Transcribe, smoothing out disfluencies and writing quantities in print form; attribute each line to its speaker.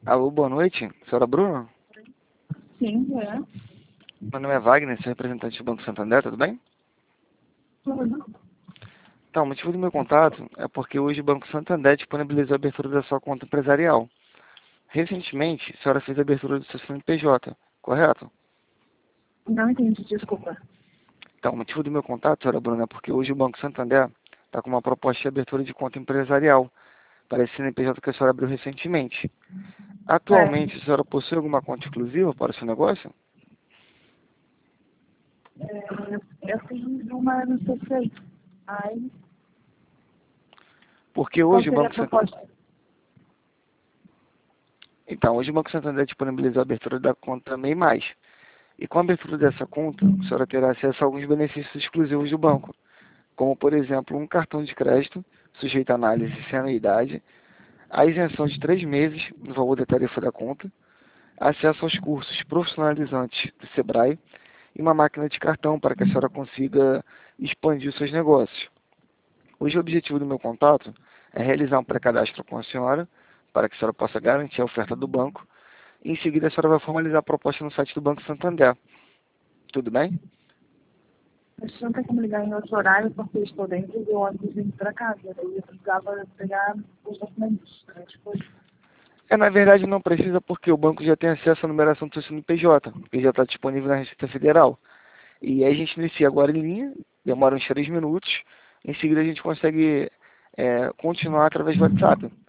Speaker 1: Alô, boa noite. Senhora Bruna?
Speaker 2: Sim, é.
Speaker 1: Meu nome é Wagner, sou representante do Banco Santander, tudo bem?
Speaker 2: Tudo.
Speaker 1: Então, o motivo do meu contato é porque hoje o Banco Santander disponibilizou a abertura da sua conta empresarial. Recentemente, a senhora fez a abertura do seu CNPJ, correto?
Speaker 2: Não entendi, desculpa.
Speaker 1: Então, o motivo do meu contato, senhora Bruna, é porque hoje o Banco Santander está com uma proposta de abertura de conta empresarial para esse CNPJ que a senhora abriu recentemente.
Speaker 2: É,
Speaker 1: Atualmente, a senhora possui alguma conta exclusiva para o seu negócio?
Speaker 2: eu fiz uma no CCI. Aí,
Speaker 1: Porque
Speaker 2: qual
Speaker 1: hoje o
Speaker 2: seria a
Speaker 1: Banco Santander...
Speaker 2: proposta?
Speaker 1: Então, hoje o Banco Santander disponibilizou a abertura da conta MEI+. E com a abertura dessa conta, a senhora terá acesso a alguns benefícios exclusivos do banco, como, por exemplo, um cartão de crédito, sujeito a análise sem anuidade, a isenção de 3 meses no valor da tarifa da conta, acesso aos cursos profissionalizantes do Sebrae e uma máquina de cartão para que a senhora consiga expandir os seus negócios. Hoje o objetivo do meu contato é realizar um pré-cadastro com a senhora, para que a senhora possa garantir a oferta do banco, e em seguida a senhora vai formalizar a proposta no site do Banco Santander. Tudo bem?
Speaker 2: A gente não tem como ligar em outro horário porque eu estou dentro do ônibus indo para casa. Eu precisava pegar os documentos. Né? Tipo,
Speaker 1: Na verdade não precisa porque o banco já tem acesso à numeração do seu CNPJ, que já está disponível na Receita Federal. E aí a gente inicia agora em linha, demora uns 3 minutos, em seguida a gente consegue continuar através do WhatsApp.